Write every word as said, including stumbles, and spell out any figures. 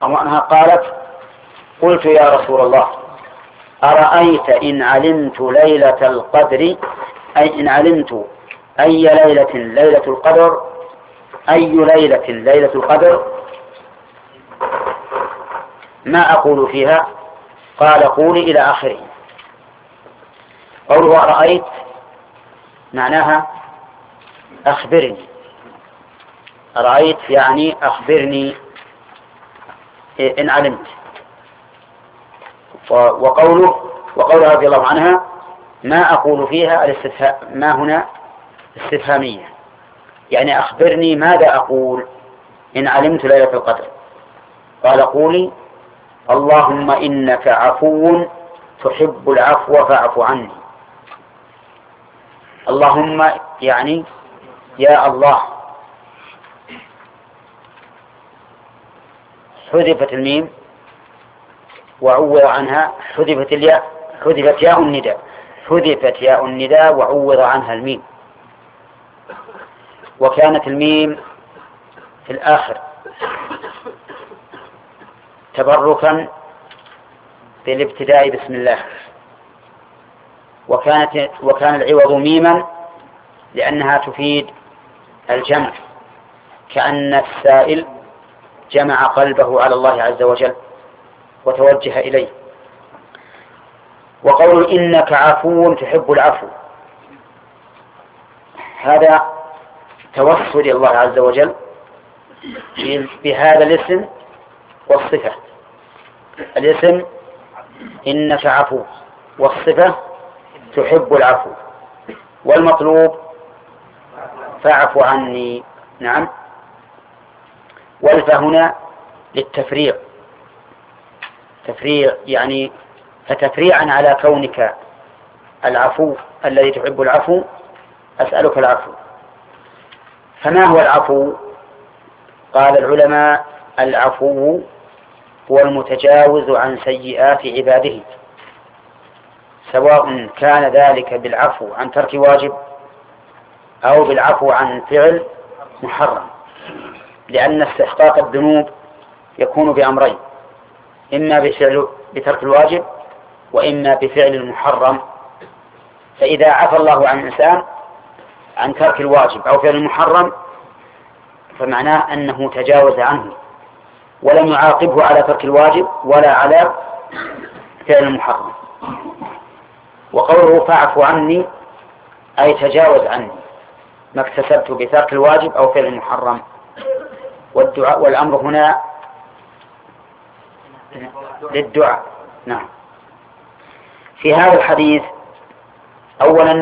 عنها قالت: قلت يا رسول الله أرأيت إن علمت ليلة القدر أي إن علمت أي ليلة ليلة القدر أي ليلة ليلة القدر ما أقول فيها؟ قال: قولي إلى آخره. قوله أرأيت معناها أخبرني، أرأيت يعني أخبرني إن علمت. وقوله وقولها رضي الله عنها ما أقول فيها الاستفهام، ما هنا استفهامية، يعني أخبرني ماذا أقول إن علمت ليلة القدر. قال: قولي اللهم إنك عفو تحب العفو فاعف عني. اللهم يعني يا الله. حذفت الميم وعوض عنها حذفت الياء، حذفت ياء النداء حذفت ياء النداء وعوض عنها الميم، وكانت الميم في الآخر تبركا بالابتداء بسم الله، وكانت وكان العوض ميما لأنها تفيد الجمع، كأن السائل جمع قلبه على الله عز وجل وتوجه إليه. وقول إنك عفو تحب العفو هذا توسل الله عز وجل بهذا الاسم والصفة. الاسم إنك عفو والصفة تحب العفو، والمطلوب فاعف عني. نعم. والفاء هنا للتفريع، تفريع يعني فتفريعا على كونك العفو الذي تحب العفو أسألك العفو. فما هو العفو؟ قال العلماء: العفو هو المتجاوز عن سيئات عباده، سواء كان ذلك بالعفو عن ترك واجب أو بالعفو عن فعل محرم، لأن استحقاق الذنوب يكون بأمرين: إما بفعل بترك الواجب وإما بفعل المحرم. فإذا عفى الله عن الإنسان عن ترك الواجب أو فعل المحرم فمعناه أنه تجاوز عنه ولم يعاقبه على ترك الواجب ولا على فعل المحرم. وقوله فاعف عني أي تجاوز عني ما اكتسبت بترك الواجب أو فعل المحرم. والدعاء والأمر هنا للدعاء. نعم. في هذا الحديث أولا